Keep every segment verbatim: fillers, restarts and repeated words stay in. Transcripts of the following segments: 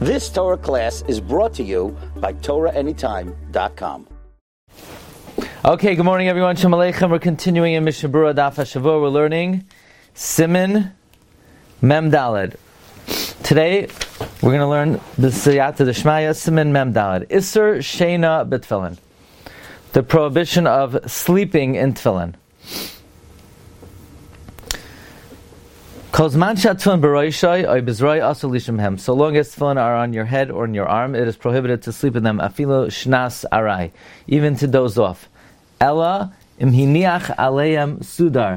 This Torah class is brought to you by Torah Anytime dot com. Okay, good morning everyone. Shalom Aleichem. We're continuing in Mishnah Berurah Daf HaShavua. We're learning Siman Mem Daled. Today, we're going to learn the Siyata D'Shmaya Siman Mem Daled. Isser Sheina B'Tfilin. The prohibition of sleeping in Tfilin. So long as tefillin are on your head or in your arm, it is prohibited to sleep in them. Afilo shnas arai, even to doze off. Ella imhiniach aleim sudar.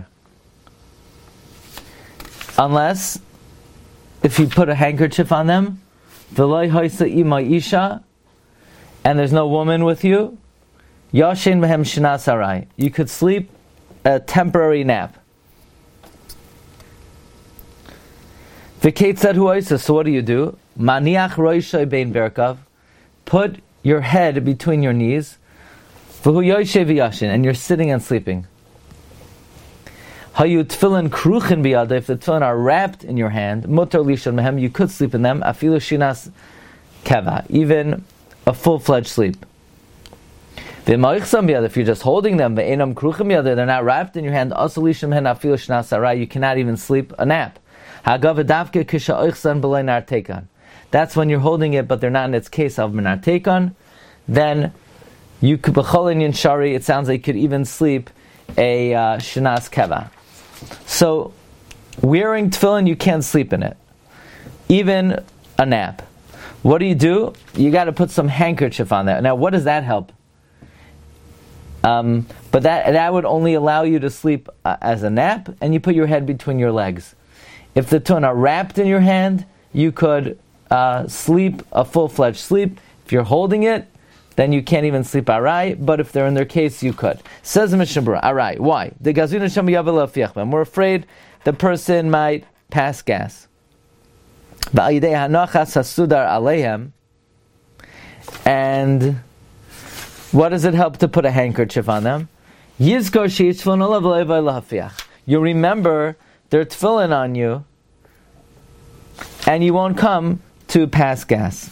Unless, if you put a handkerchief on them, v'loi hoisa ima isha, and there's no woman with you, yashin mehem shnas arai. You could sleep a temporary nap. So what do you do? Maniach roishay bein berkav. Put your head between your knees. And you're sitting and sleeping. Hayu tefillin kruchin biyada. If the tefillin are wrapped in your hand, mutar lishon mehem, you could sleep in them. Afilu shinas keva, even a full-fledged sleep. If you're just holding them, they're not wrapped in your hand. Also lishon mehem afilu shinas arai. You cannot even sleep a nap. That's when you're holding it, but they're not in its case of menartekon. Then you could b'cholin shari. It sounds like you could even sleep a uh, shinas keva. So wearing tefillin, you can't sleep in it, even a nap. What do you do? You got to put some handkerchief on there. Now, what does that help? Um, but that that would only allow you to sleep uh, as a nap, and you put your head between your legs. If the tefillin are wrapped in your hand, you could uh, sleep a full-fledged sleep. If you're holding it, then you can't even sleep arai. But if they're in their case, you could. Says the Mishnah Berurah, arai. Why? We're afraid the person might pass gas. And what does it help to put a handkerchief on them? You remember their tefillin on you, and you won't come to pass gas.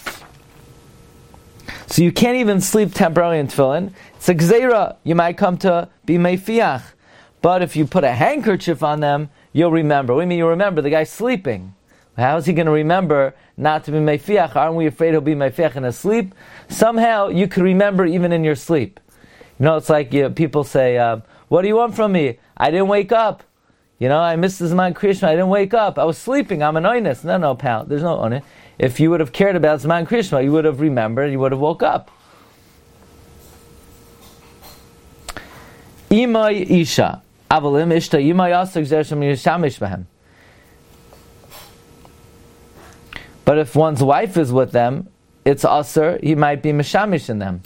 So you can't even sleep temporarily in tefillin. It's a gzeira. You might come to be meifiach. But if you put a handkerchief on them, you'll remember. What do you mean you remember? The guy's sleeping. How is he going to remember not to be meifiach? Aren't we afraid he'll be meifiach in his sleep? Somehow you could remember even in your sleep. You know, it's like you know, people say, uh, what do you want from me? I didn't wake up. You know, I missed the Zman Krishma. I didn't wake up. I was sleeping. I'm an oinus. No, no, pal. There's no oinus. If you would have cared about Zman Krishma, you would have remembered. You would have woke up. Imay isha. Avalim ishta. Imay asik zersham yishamish behem. But if one's wife is with them, it's asur. He might be mishamish in them.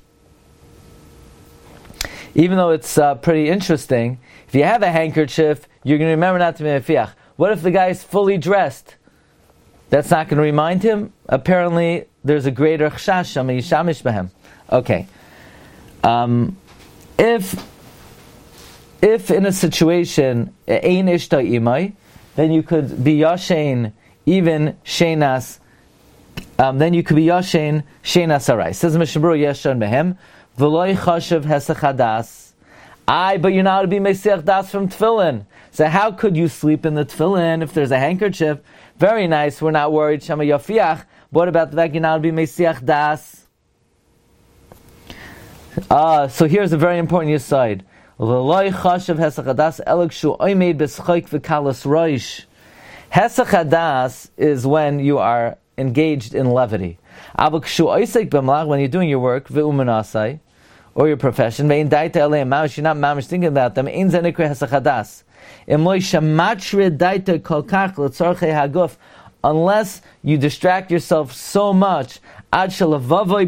Even though it's uh, pretty interesting, if you have a handkerchief, you're going to remember not to be mefiach. What if the guy is fully dressed? That's not going to remind him? Apparently, there's a greater chashash, yishamish behem. Okay. Um, if if in a situation, ein ishta imai, then you could be yashen, even shenas, um, then you could be yashen, shenas arai. Says Mishnah Berurah yashen behem, v'loi chashav hesachadas. Aye, but you're not to be Mesiach Das from Tefillin. So how could you sleep in the Tefillin if there's a handkerchief? Very nice, we're not worried. Shema Yafiach. What about the fact you're not to be Mesiach Das? Uh, so here's a very important aside. L'loi chashav hesach hadas elik shu oimed b'schoik v'kalas roish. Hesach hadas is when you are engaged in levity. Avok shu oisek b'mlach, when you're doing your work, v'umanasai, or your profession, you're not mamish thinking about them. Unless you distract yourself so much, until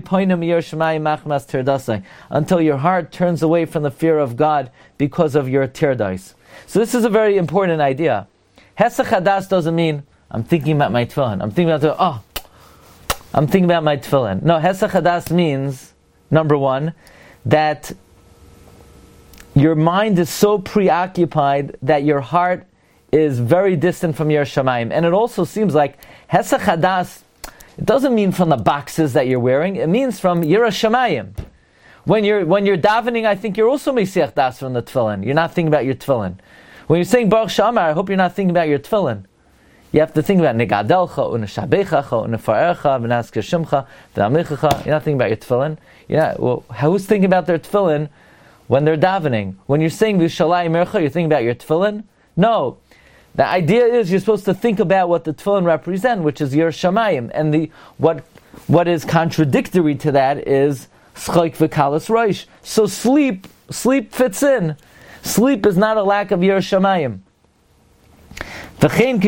your heart turns away from the fear of God because of your tirdais. So this is a very important idea. Hesach hadas doesn't mean I'm thinking about my tefillin. I'm thinking about the, oh, I'm thinking about my tefillin. No, hesach hadas means, number one, that your mind is so preoccupied that your heart is very distant from your shamayim. And it also seems like Hesach Hadas, It doesn't mean from the boxes that you're wearing. It means from Yira Shamayim. When you're when you're davening, I think you're also Mesiach Das from the tefillin. You're not thinking about your tefillin. When you're saying Baruch Shamar, I hope you're not thinking about your tefillin. You have to think about Negadelcha, Uneshabechacha, Unefarecha, V'nasker Shimcha, V'amichacha. You're not thinking about your tefillin. You're not, well, who's thinking about their tefillin when they're davening? When you're saying V'shalai Mercha, you're thinking about your tefillin? No. The idea is you're supposed to think about what the tefillin represent, which is Yer Shamayim. And the what what is contradictory to that is S'choik V'kalas Roish. So sleep, sleep fits in. Sleep is not a lack of Yer Shamayim. When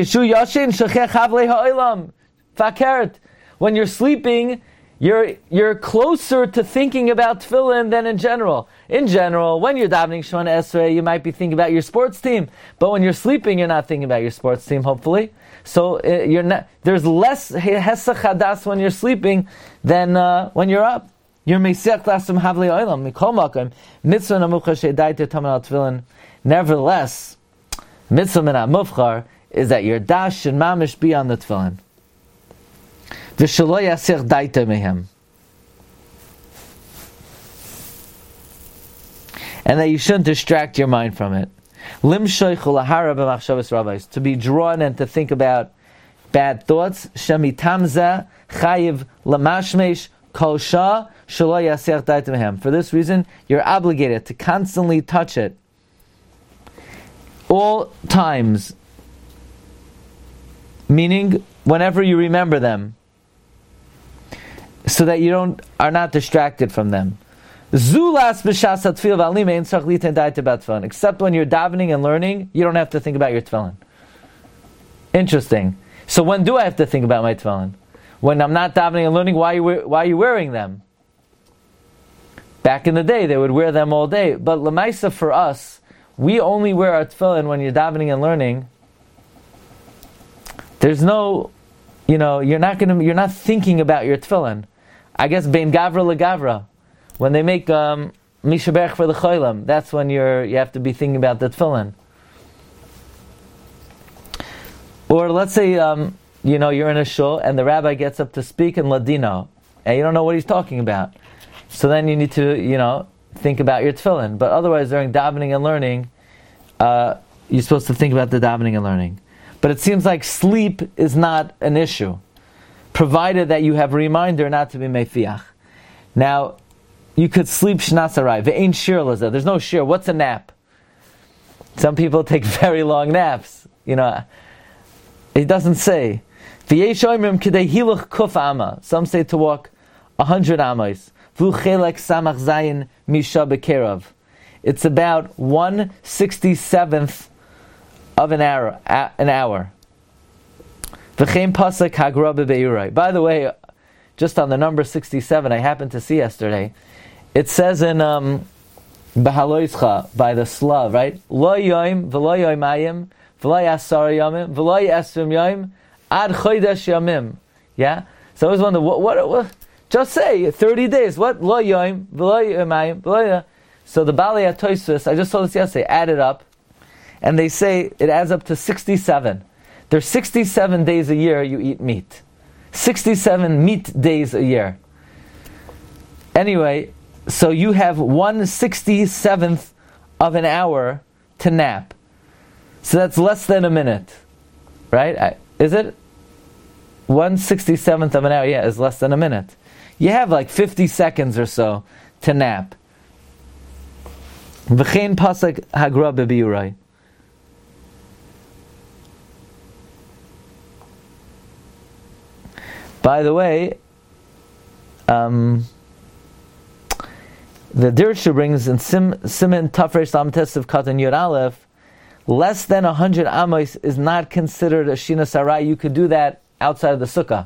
you're sleeping, you're you're closer to thinking about tefillin than in general. In general, when you're davening Shemona Esrei, you might be thinking about your sports team. But when you're sleeping, you're not thinking about your sports team, hopefully. So uh, you're not. There's less hesach hadas when you're sleeping than uh, when you're up. You're meisiach lasum havli oilam mikol makom mitzvah namucha shedaita taman al tefillin. Nevertheless, mitzvah min hamufchar is that your dash should mamish be on the tefillin. V'shelo yasich daita mehem. And that you shouldn't distract your mind from it. Limshoich ulahara b'machshavas rabbis. To be drawn and to think about bad thoughts. Shemitamza chayiv lamashmesh kol shah shelo yasich daita mehem. For this reason, you're obligated to constantly touch it. All times. Meaning, whenever you remember them, so that you don't are not distracted from them. Zulas b'shas hatfil v'alim ein tzarich liten daita b'tefillin. Except when you're davening and learning, you don't have to think about your tefillin. Interesting. So when do I have to think about my tefillin? When I'm not davening and learning, why are you, why are you wearing them? Back in the day, they would wear them all day. But l'maisa for us, we only wear our tefillin when you're davening and learning. There's no, you know, you're not gonna, you're not thinking about your tefillin. I guess bein gavra legavra, when they make um, mishaberch for the cholim, that's when you're you have to be thinking about the tefillin. Or let's say, um, you know, you're in a shul and the rabbi gets up to speak in Ladino, and you don't know what he's talking about. So then you need to, you know, think about your tefillin. But otherwise, during davening and learning, uh, you're supposed to think about the davening and learning. But it seems like sleep is not an issue, provided that you have a reminder not to be mefiach. Now, you could sleep shnasarai. Ve'ein shir laza. There's no shir. What's a nap? Some people take very long naps. You know, it doesn't say. V'yesh oimrim k'dei hiluch kuf ama. Some say to walk a hundred amas. V'u chelek samach zayin misha bekerav. It's about one sixty-seventh of an hour. An hour. V'chein pasuk hagra b'be'urai. By the way, just on the number sixty-seven, I happened to see yesterday. It says in um, Behaloischa by the Slav, right? Lo yoim v'lo yoimayim v'lo yasar yomim v'lo yesrim yoim ad chodesh yomim. Yeah. So I was wondering, what, what, what? Just say thirty days. What? Lo yoim v'lo yoimayim v'lo. So the Balei HaTosfos, I just saw this yesterday, added up, and they say it adds up to sixty-seven. There's sixty-seven days a year you eat meat. sixty-seven meat days a year. Anyway, so you have one sixty-seventh of an hour to nap. So that's less than a minute. Right? I, is it? one sixty-seventh of an hour, yeah, is less than a minute. You have like fifty seconds or so to nap. V'chein pasuk hagra b'biurai. By the way, um, the Dirsha brings in Sim, Siman Tafresh Lam Tesiv Katan Yud Aleph, less than a hundred amos is not considered a Shina Sarai. You could do that outside of the Sukkah.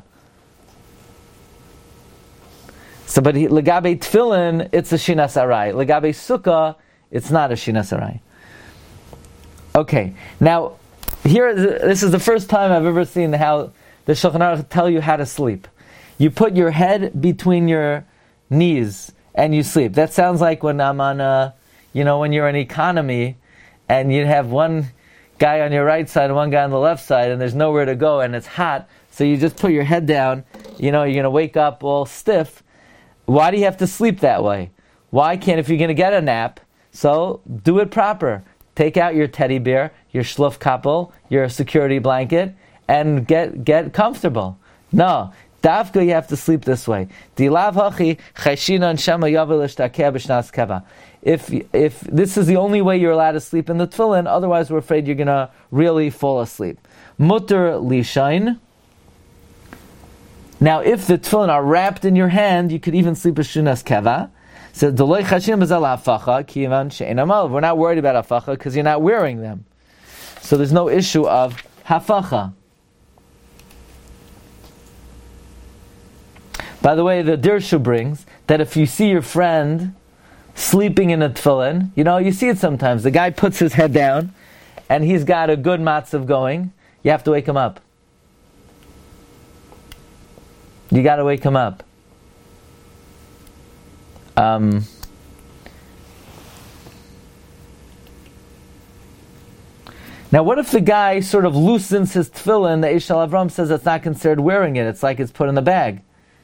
So, but Legabe Tfilin, it's a Shina Sarai. Legabe Sukkah, it's not a Shina Sarai. Okay, now, here, this is the first time I've ever seen how the Shulchan Aruch tell you how to sleep. You put your head between your knees and you sleep. That sounds like when I'm on a, you know, when you're in economy and you have one guy on your right side and one guy on the left side and there's nowhere to go and it's hot, so you just put your head down you know, you're going to wake up all stiff. Why do you have to sleep that way? Why can't, if you're going to get a nap, so do it proper. Take out your teddy bear, your shluf kappel, your security blanket, and get get comfortable. No, dafka you have to sleep this way. If if this is the only way you're allowed to sleep in the tefillin, otherwise we're afraid you're going to really fall asleep. Mutter lishain. Now, if the tefillin are wrapped in your hand, you could even sleep with shunas keva. So, we're not worried about hafacha because you're not wearing them. So there's no issue of hafacha. By the way, the Dirshu brings that if you see your friend sleeping in a tefillin, you know, you see it sometimes. The guy puts his head down and he's got a good matzav going. You have to wake him up. You got to wake him up. Um, now, what if the guy sort of loosens his tefillin? The Eishal Avram says it's not considered wearing it. It's like it's put in the bag.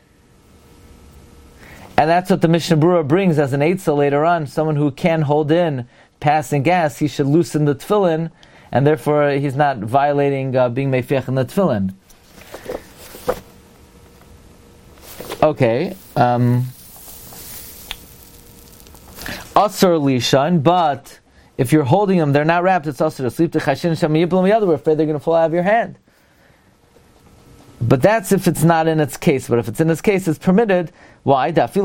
And that's what the Mishnah Berurah brings as an eitzah later on. Someone who can hold in passing gas, he should loosen the tefillin, and therefore he's not violating uh, being meifech in the tefillin. Okay. Um, Asur lishan, but if you're holding them, they're not wrapped, it's also to sleep to chashin shem yiblam yadu. We're afraid they're going to fall out of your hand. But that's if it's not in its case. But if it's in its case, it's permitted. Why? Even if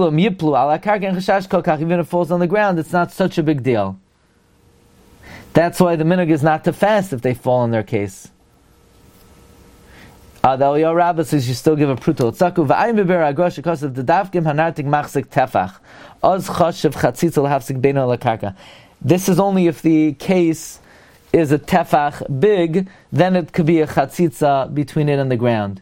it falls on the ground, it's not such a big deal. That's why the minhag is not to fast if they fall in their case. Uh, the Eliyahu Rabbah says you still give a pruto. Tzaku v'ayim beber agrosh because of the davkim hanartik machzik tefach oz chashav chatzitza lahafsik beino lakarka. This is only if the case is a tefach big, then it could be a chatzitza between it and the ground.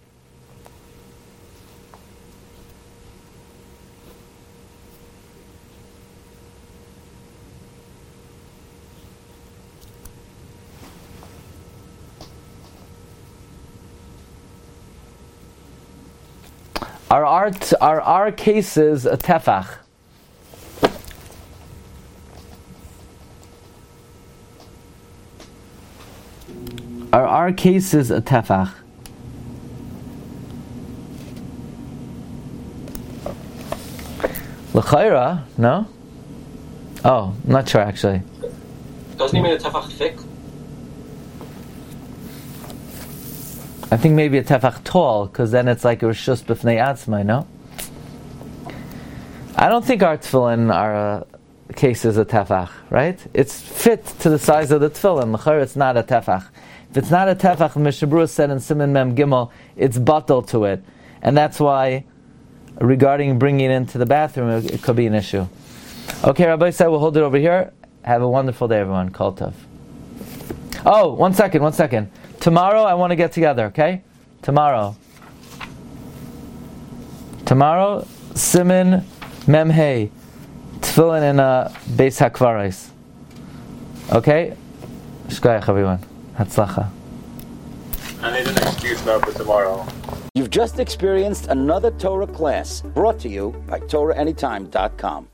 Are our, are our cases a tefach? Are our cases a tefach? L'chayra, no? Oh, I'm not sure actually. Doesn't he mean a tefach thick? I think maybe a tefach tall, because then it's like a rishus b'fnei atzmai, no? I don't think our tefillin are uh, cases a tefach, right? It's fit to the size of the tefillin. L'chayra, it's not a tefach. If it's not a tefach, Mishnah Berurah said in Siman Mem Gimel, it's batal to it. And that's why, regarding bringing it into the bathroom, it, it could be an issue. Okay, Rabbi said we'll hold it over here. Have a wonderful day, everyone. Kol tov. Oh, one second, one second. Tomorrow I want to get together, okay? Tomorrow. Tomorrow, Siman Mem Hey. Tefillin in uh, Beis HaKvaros. Okay? Shkoyach, everyone. Hatzlacha. I need an excuse now for tomorrow. You've just experienced another Torah class brought to you by Torah Anytime dot com.